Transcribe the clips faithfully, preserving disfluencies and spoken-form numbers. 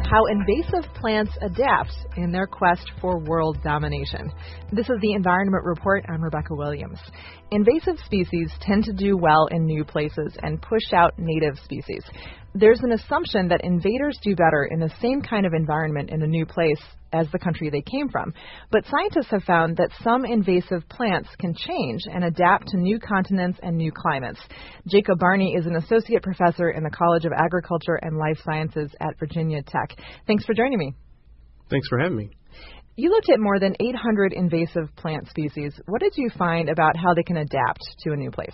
how invasive plants adapt in their quest for world domination. This is the Environment Report. I'm Rebecca Williams. Invasive species tend to do well in new places and push out native species. There's an assumption that invaders do better in the same kind of environment in a new place as the country they came from. But scientists have found that some invasive plants can change and adapt to new continents and new climates. Jacob Barney is an associate professor in the College of Agriculture and Life Sciences at Virginia Tech. Thanks for joining me. Thanks for having me. You looked at more than eight hundred invasive plant species. What did you find about how they can adapt to a new place?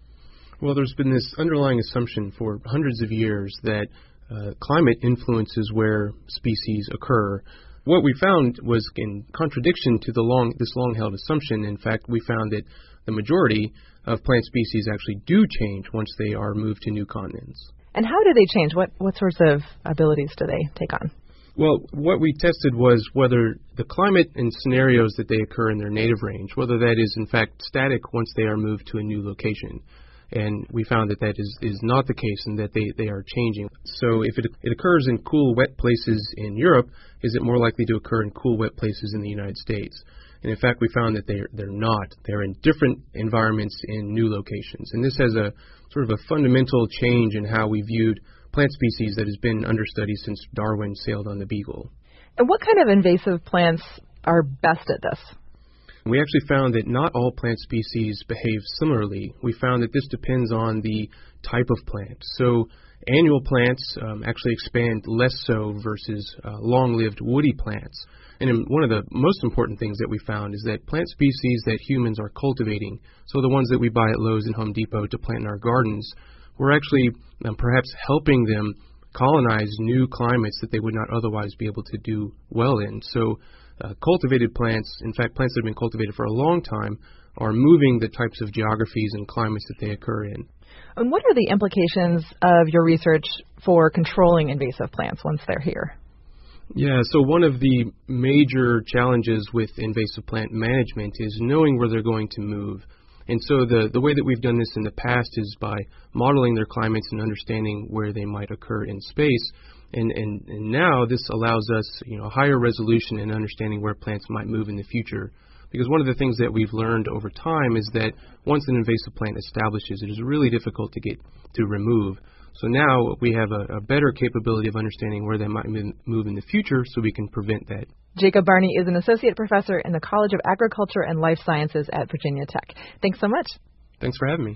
Well, there's been this underlying assumption for hundreds of years that uh, climate influences where species occur. What we found was in contradiction to the long, this long-held assumption. In fact, we found that the majority of plant species actually do change once they are moved to new continents. And how do they change? What, what sorts of abilities do they take on? Well, what we tested was whether the climate and scenarios that they occur in their native range, whether that is in fact static once they are moved to a new location. And we found that that is, is not the case and that they, they are changing. So if it, it occurs in cool, wet places in Europe, is it more likely to occur in cool, wet places in the United States? And in fact, we found that they're, they're not. They're in different environments in new locations. And this has a sort of a fundamental change in how we viewed plant species that has been under study since Darwin sailed on the Beagle. And what kind of invasive plants are best at this? We actually found that not all plant species behave similarly. We found that this depends on the type of plant. So annual plants um, actually expand less so versus uh, long-lived woody plants. And one of the most important things that we found is that plant species that humans are cultivating, so the ones that we buy at Lowe's and Home Depot to plant in our gardens, we're actually um, perhaps helping them colonize new climates that they would not otherwise be able to do well in. So Uh, cultivated plants, in fact, plants that have been cultivated for a long time, are moving the types of geographies and climates that they occur in. And what are the implications of your research for controlling invasive plants once they're here? Yeah, so one of the major challenges with invasive plant management is knowing where they're going to move. And so the, the way that we've done this in the past is by modeling their climates and understanding where they might occur in space. And, and, and now this allows us, you know, a higher resolution in understanding where plants might move in the future. Because one of the things that we've learned over time is that once an invasive plant establishes, it is really difficult to get to remove. So now we have a, a better capability of understanding where they might move in the future so we can prevent that. Jacob Barney is an associate professor in the College of Agriculture and Life Sciences at Virginia Tech. Thanks so much. Thanks for having me.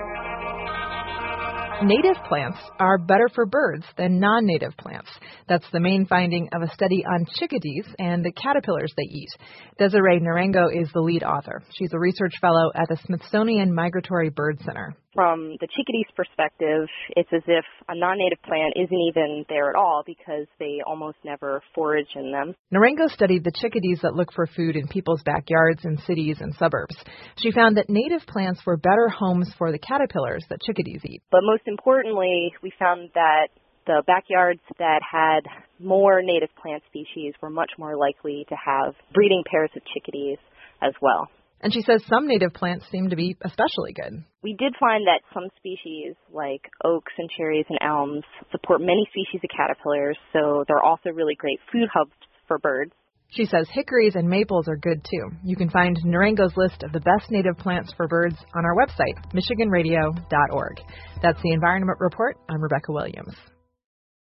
Native plants are better for birds than non-native plants. That's the main finding of a study on chickadees and the caterpillars they eat. Desiree Narango is the lead author. She's a research fellow at the Smithsonian Migratory Bird Center. From the chickadee's perspective, it's as if a non-native plant isn't even there at all because they almost never forage in them. Narango studied the chickadees that look for food in people's backyards in cities and suburbs. She found that native plants were better homes for the caterpillars that chickadees eat. But most importantly, we found that the backyards that had more native plant species were much more likely to have breeding pairs of chickadees as well. And she says some native plants seem to be especially good. We did find that some species, like oaks and cherries and elms, support many species of caterpillars, so they're also really great food hubs for birds. She says hickories and maples are good, too. You can find Narango's list of the best native plants for birds on our website, michigan radio dot org. That's the Environment Report. I'm Rebecca Williams.